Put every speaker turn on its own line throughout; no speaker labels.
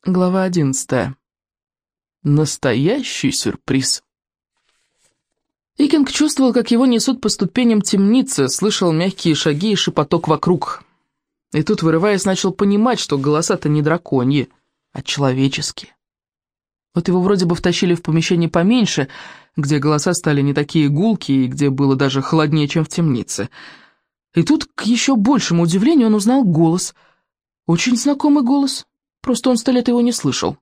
Глава 11. Настоящий сюрприз. Икинг чувствовал, как его несут по ступеням темницы, слышал мягкие шаги и шепоток вокруг. И тут, вырываясь, начал понимать, что голоса-то не драконьи, а человеческие. Вот его вроде бы втащили в помещение поменьше, где голоса стали не такие гулкие, и где было даже холоднее, чем в темнице. И тут, к еще большему удивлению, он узнал голос. Очень знакомый голос. Просто он 100 лет его не слышал.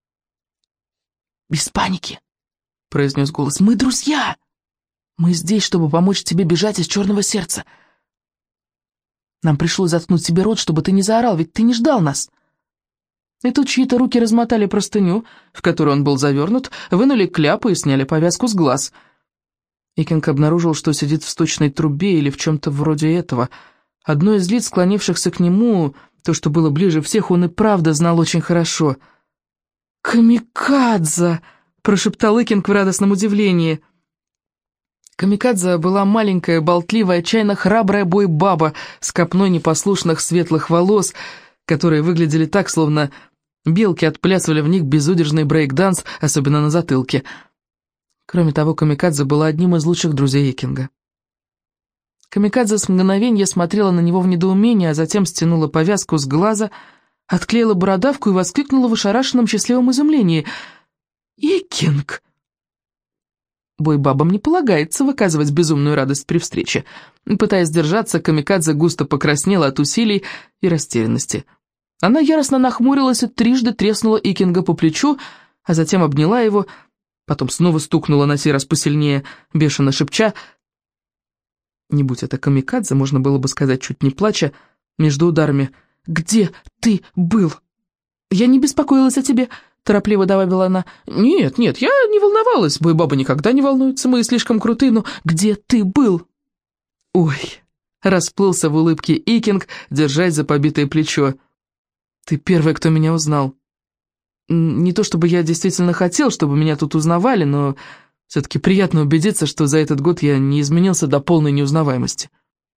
«Без паники», — произнес голос. «Мы друзья! Мы здесь, чтобы помочь тебе бежать из Черного Сердца. Нам пришлось заткнуть тебе рот, чтобы ты не заорал, ведь ты не ждал нас». И тут чьи-то руки размотали простыню, в которую он был завернут, вынули кляпы и сняли повязку с глаз. Икинг обнаружил, что сидит в сточной трубе или в чем-то вроде этого. Одно из лиц, склонившихся к нему... То, что было ближе всех, он и правда знал очень хорошо. «Камикадзе!» — прошептал Икинг в радостном удивлении. Камикадзе была маленькая, болтливая, отчаянно храбрая бой-баба с копной непослушных светлых волос, которые выглядели так, словно белки отплясывали в них безудержный брейк-данс, особенно на затылке. Кроме того, Камикадзе была одним из лучших друзей Икинга. Камикадзе с мгновенья смотрела на него в недоумении, а затем стянула повязку с глаза, отклеила бородавку и воскликнула в ошарашенном счастливом изумлении. «Икинг!» Бой-бабам не полагается выказывать безумную радость при встрече. Пытаясь держаться, Камикадзе густо покраснела от усилий и растерянности. Она яростно нахмурилась и трижды треснула Икинга по плечу, а затем обняла его, потом снова стукнула на сей раз посильнее, бешено шепча. Не будь это Камикадзе, можно было бы сказать, чуть не плача, между ударами: «Где ты был?» «Я не беспокоилась о тебе», — торопливо добавила она. «Нет, я не волновалась, бой-баба никогда не волнуется, мы слишком крутые, но где ты был?» «Ой», — расплылся в улыбке Икинг, держась за побитое плечо. «Ты первый, кто меня узнал. Не то чтобы я действительно хотел, чтобы меня тут узнавали, но... Все-таки приятно убедиться, что за этот год я не изменился до полной неузнаваемости».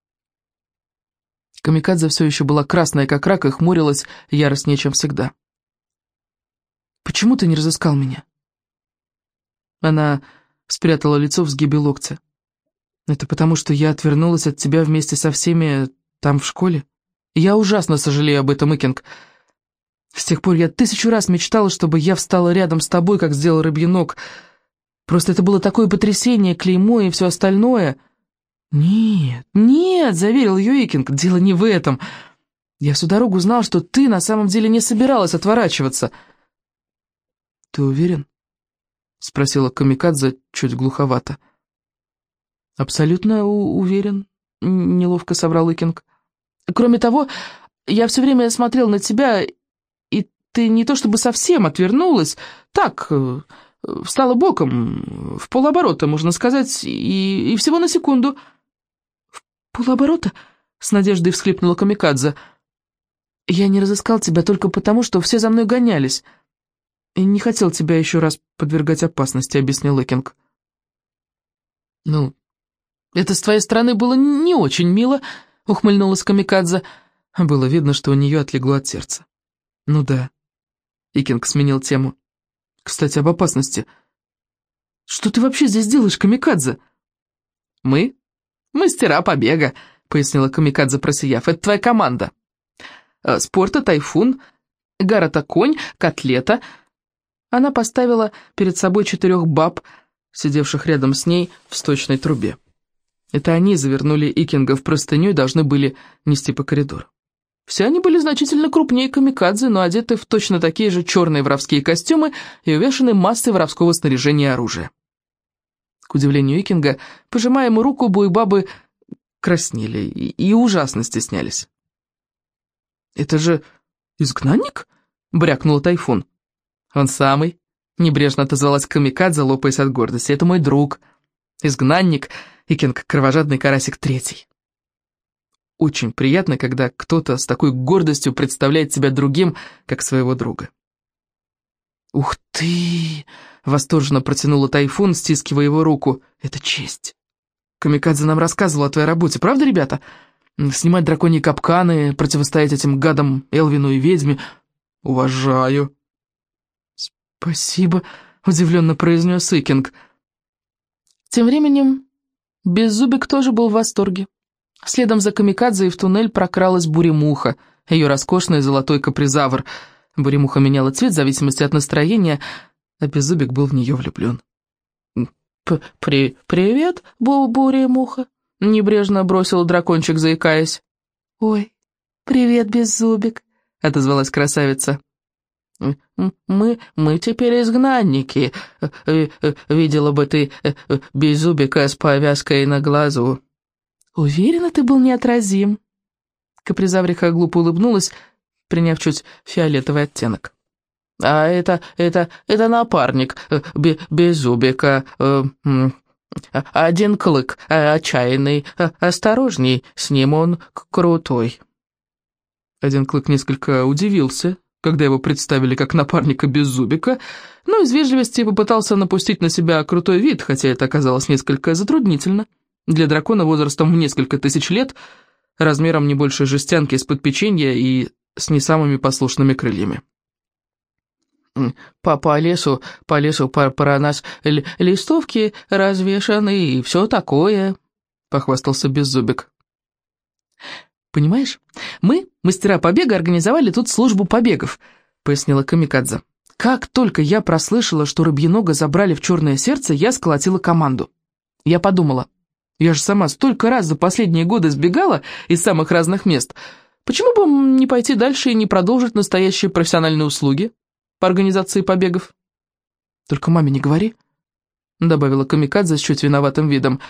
Камикадзе все еще была красная, как рак, и хмурилась яростнее, чем всегда. «Почему ты не разыскал меня?» Она спрятала лицо в сгибе локтя. «Это потому, что я отвернулась от тебя вместе со всеми там в школе? Я ужасно сожалею об этом, Икинг. С тех пор я 1000 раз мечтала, чтобы я встала рядом с тобой, как сделал Рыбьенок. Просто это было такое потрясение, клеймо и все остальное». «Нет», — заверил ее Икинг, — «дело не в этом. Я всю дорогу знал, что ты на самом деле не собиралась отворачиваться». «Ты уверен?» — спросила Камикадзе чуть глуховато. «Абсолютно уверен», — неловко соврал Икинг. «Кроме того, я все время смотрел на тебя, и ты не то чтобы совсем отвернулась, так... Встала боком, в полоборота, можно сказать, и всего на секунду». «В полоборота?» — с надеждой всхлипнула Камикадзе. «Я не разыскал тебя только потому, что все за мной гонялись. И не хотел тебя еще раз подвергать опасности», — объяснил Икинг. «Ну, это с твоей стороны было не очень мило», — ухмыльнулась Камикадзе. Было видно, что у нее отлегло от сердца. «Ну да», — Икинг сменил тему. «Кстати, об опасности. Что ты вообще здесь делаешь, Камикадзе?» «Мы? Мастера побега», — пояснила Камикадзе, просияв. «Это твоя команда. Спорта, Тайфун, Гарата конь, Котлета». Она поставила перед собой 4 баб, сидевших рядом с ней в сточной трубе. Это они завернули Икинга в простыню и должны были нести по коридору. Все они были значительно крупнее Камикадзе, но одеты в точно такие же черные воровские костюмы и увешаны массой воровского снаряжения и оружия. К удивлению Икинга, пожимая ему руку, бой-бабы краснели и ужасно стеснялись. «Это же изгнанник?» — брякнула Тайфун. «Он самый», — небрежно отозвалась Камикадзе, лопаясь от гордости. «Это мой друг. Изгнанник, Икинг, кровожадный карасик 3. Очень приятно, когда кто-то с такой гордостью представляет себя другим, как своего друга». «Ух ты!» — восторженно протянула Тайфун, стискивая его руку. «Это честь. Камикадзе нам рассказывал о твоей работе, правда, ребята? Снимать драконьи капканы, противостоять этим гадам Элвину и ведьме. Уважаю». «Спасибо», — удивленно произнес Икинг. Тем временем Беззубик тоже был в восторге. Следом за камикадзе и в туннель прокралась Буремуха, ее роскошный золотой капризавр. Буремуха меняла цвет в зависимости от настроения, а Беззубик был в нее влюблен. «Привет, Буремуха», — небрежно бросил дракончик, заикаясь. «Ой, привет, Беззубик», — отозвалась красавица. «Мы теперь изгнанники. Видела бы ты Беззубика с повязкой на глазу». «Уверена, ты был неотразим». Капризавриха глупо улыбнулась, приняв чуть фиолетовый оттенок. «А это напарник Беззубика. Один клык, отчаянный. Осторожней, с ним он крутой». Один клык несколько удивился, когда его представили как напарника Беззубика, но из вежливости попытался напустить на себя крутой вид, хотя это оказалось несколько затруднительно. Для дракона возрастом в несколько тысяч лет, размером не больше жестянки из-под печенья и с не самыми послушными крыльями. По лесу про нас листовки развешаны и все такое», — похвастался Беззубик. «Понимаешь, мы, мастера побега, организовали тут службу побегов», — пояснила камикадзе. «Как только я прослышала, что Рыбьенога забрали в Черное сердце, я сколотила команду. Я подумала, я же сама столько раз за последние годы сбегала из самых разных мест. Почему бы не пойти дальше и не продолжить настоящие профессиональные услуги по организации побегов?» «Только маме не говори», — добавила камикадзе с чуть виноватым видом.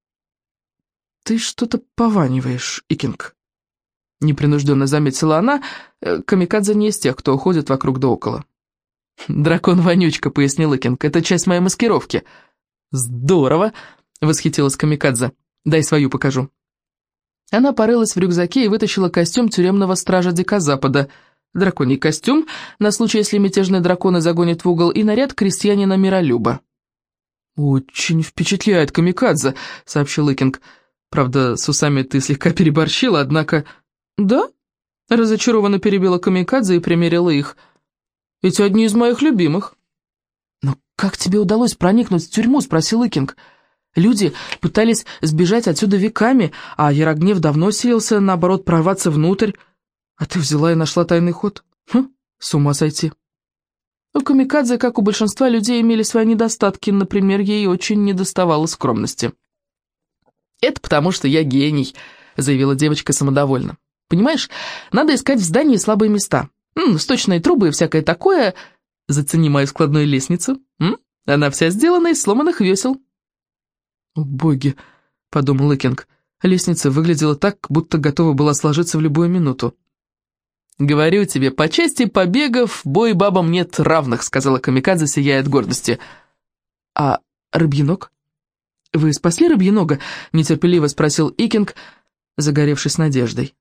«Ты что-то пованиваешь, Икинг», — непринужденно заметила она. Камикадзе не из тех, кто ходит вокруг да около. «Дракон-вонючка», — пояснил Икинг, — «это часть моей маскировки». «Здорово», — восхитилась камикадзе. «Дай свою покажу». Она порылась в рюкзаке и вытащила костюм тюремного стража Дикозапада, драконий костюм, на случай, если мятежные драконы загонят в угол, и наряд крестьянина-миролюба. «Очень впечатляет камикадзе», — сообщил Икинг. «Правда, с усами ты слегка переборщила, однако...» «Да?» — разочарованно перебила камикадзе и примерила их. «Эти одни из моих любимых». «Но как тебе удалось проникнуть в тюрьму?» — спросил Икинг. «Люди пытались сбежать отсюда веками, а Ярогнев давно силился, наоборот, прорваться внутрь. А ты взяла и нашла тайный ход? С ума сойти». У камикадзе, как у большинства людей, имели свои недостатки, например, ей очень недоставало скромности. «Это потому, что я гений», — заявила девочка самодовольно. «Понимаешь, надо искать в здании слабые места. Сточные трубы и всякое такое. Зацени мою складную лестницу. Она вся сделана из сломанных весел». «О, боги», — подумал Икинг. Лестница выглядела так, будто готова была сложиться в любую минуту. «Говорю тебе, по части побегов бой бабам нет равных», — сказала камикадзе, сияя от гордости. «А Рыбьеног? Вы спасли Рыбьенога?» — нетерпеливо спросил Икинг, загоревшись надеждой.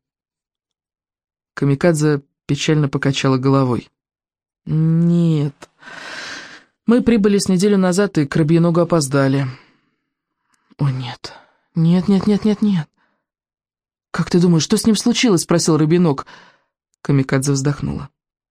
Камикадзе печально покачала головой. «Нет, мы прибыли с неделю назад и к Рыбьеногу опоздали». «О, нет, нет. Как ты думаешь, что с ним случилось?» — спросил Рыбьеног. Камикадзе вздохнула.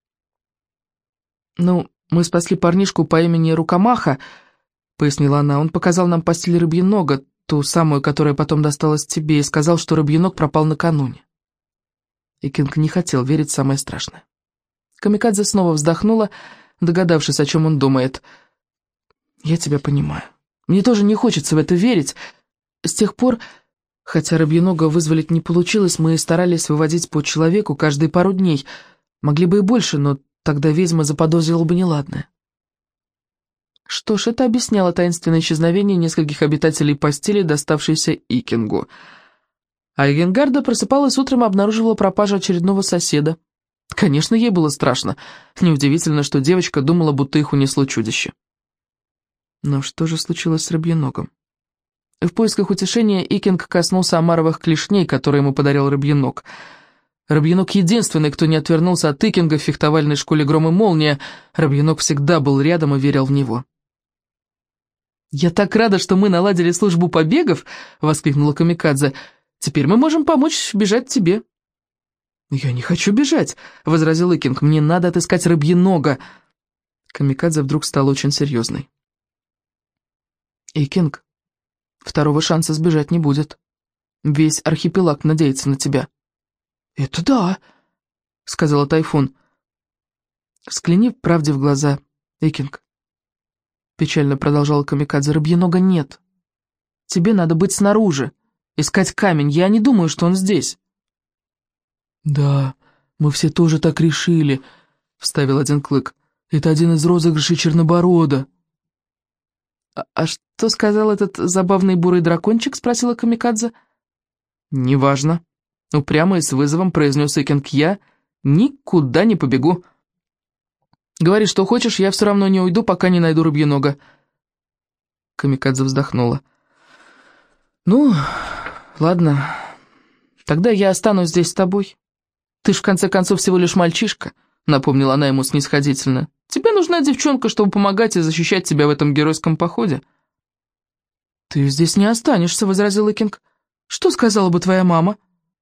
Мы спасли парнишку по имени Рукомаха», — пояснила она. «Он показал нам постель Рыбьенога, ту самую, которая потом досталась тебе, и сказал, что Рыбьеног пропал накануне». Икинг не хотел верить в самое страшное. Камикадзе снова вздохнула, догадавшись, о чем он думает. «Я тебя понимаю. Мне тоже не хочется в это верить. С тех пор, хотя Рыбьенога вызволить не получилось, мы старались выводить по человеку каждые пару дней. Могли бы и больше, но тогда ведьма заподозрила бы неладное». Что ж, это объясняло таинственное исчезновение нескольких обитателей постели, доставшейся Икингу. А Эгенгарда просыпалась утром и обнаруживала пропажу очередного соседа. Конечно, ей было страшно. Неудивительно, что девочка думала, будто их унесло чудище. Но что же случилось с Рыбьеногом? В поисках утешения Икинг коснулся омаровых клешней, которые ему подарил Рыбьеног. Рыбьеног единственный, кто не отвернулся от Икинга в фехтовальной школе «Гром и молния». Рыбьеног всегда был рядом и верил в него. «Я так рада, что мы наладили службу побегов!» — воскликнула камикадзе. «Теперь мы можем помочь бежать тебе». «Я не хочу бежать», — возразил Икинг. «Мне надо отыскать Рыбьенога». Камикадзе вдруг стал очень серьезной. «Икинг, второго шанса сбежать не будет. Весь архипелаг надеется на тебя». «Это да», — сказала Тайфун. «Взгляни правде в глаза, Икинг», — печально продолжала Камикадзе. «Рыбьенога нет. Тебе надо быть снаружи, искать камень. Я не думаю, что он здесь». «Да, мы все тоже так решили», — вставил один Клык. «Это один из розыгрышей Черноборода». «А что сказал этот забавный бурый дракончик?» — спросила Камикадзе. «Неважно», — упрямо и с вызовом произнес Икинг. «Я никуда не побегу. Говори, что хочешь, я все равно не уйду, пока не найду рыбьенога». Камикадзе вздохнула. «Ну, ладно, тогда я останусь здесь с тобой. Ты ж в конце концов всего лишь мальчишка», — напомнила она ему снисходительно. «Тебе нужна девчонка, чтобы помогать и защищать тебя в этом геройском походе». «Ты здесь не останешься», — возразил Икинг. «Что сказала бы твоя мама?»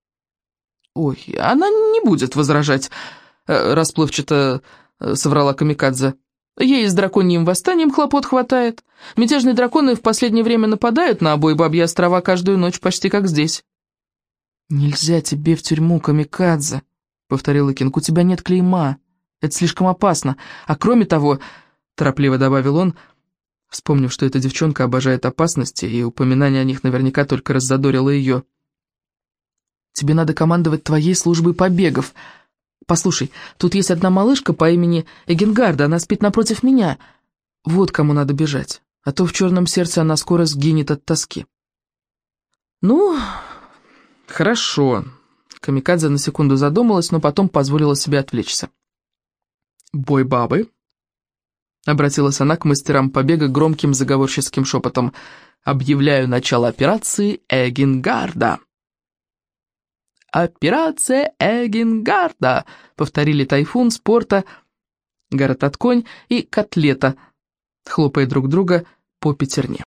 «Ой, она не будет возражать», — расплывчато соврала Камикадзе. «Ей с драконьим восстанием хлопот хватает. Мятежные драконы в последнее время нападают на Обой-Бабьи острова каждую ночь, почти как здесь». «Нельзя тебе в тюрьму, Камикадзе», — повторил Икинг. «У тебя нет клейма. Это слишком опасно. А кроме того, — торопливо добавил он, вспомнив, что эта девчонка обожает опасности, и упоминание о них наверняка только раззадорило ее, — тебе надо командовать твоей службой побегов. Послушай, тут есть одна малышка по имени Эгенгарда, она спит напротив меня. Вот кому надо бежать, а то в черном сердце она скоро сгинет от тоски». «Ну, хорошо». Камикадзе на секунду задумалась, но потом позволила себе отвлечься. «Бой бабы», — обратилась она к мастерам побега громким заговорческим шепотом, — «объявляю начало операции Эгенгарда». «Операция Эгенгарда», — повторили Тайфун, Спорта, Гарататконь и Котлета, хлопая друг друга по пятерне.